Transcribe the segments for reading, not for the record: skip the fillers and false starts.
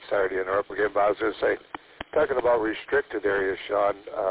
sorry to interrupt again, but I was going to say, talking about restricted areas, Sean,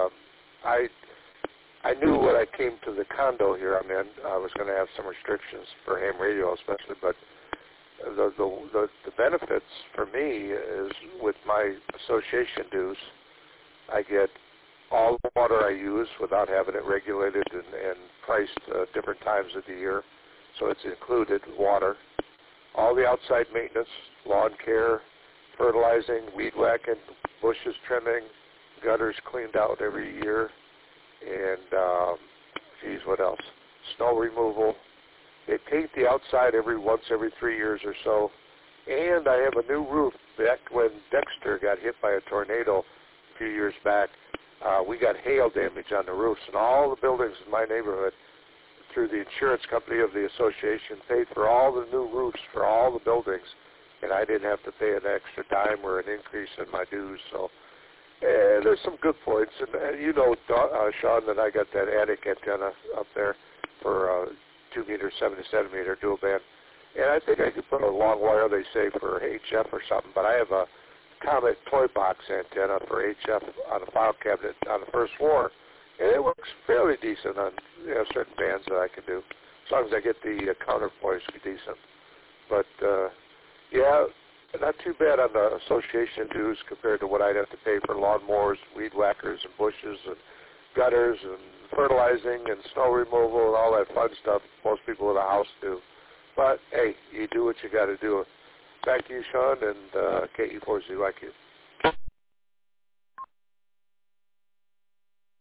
I knew when I came to the condo here I'm in, I was going to have some restrictions for ham radio especially, but the benefits for me is with my association dues, I get all the water I use without having it regulated and priced different times of the year. So it's included water. All the outside maintenance, lawn care, fertilizing, weed whacking, bushes trimming, gutters cleaned out every year, and what else? Snow removal. They paint the outside once every 3 years or so. And I have a new roof. Back when Dexter got hit by a tornado a few years back, we got hail damage on the roofs, and all the buildings in my neighborhood, through the insurance company of the association, paid for all the new roofs for all the buildings, and I didn't have to pay an extra dime or an increase in my dues. So there's some good points. And you know, Sean, that I got that attic antenna up there for 2-meter, 77-meter dual band. And I think I could put a long wire, they say, for HF or something, but I have a Comet toy box antenna for HF on a file cabinet on the first floor, and it works fairly decent on certain bands that I can do, as long as I get the counterpoise decent. But, yeah, not too bad on the association dues compared to what I'd have to pay for lawnmowers, weed whackers, and bushes, and gutters, and fertilizing, and snow removal, and all that fun stuff most people in a house do. But, hey, you do what you got to do. Back to you, Sean, and KE4ZYQ.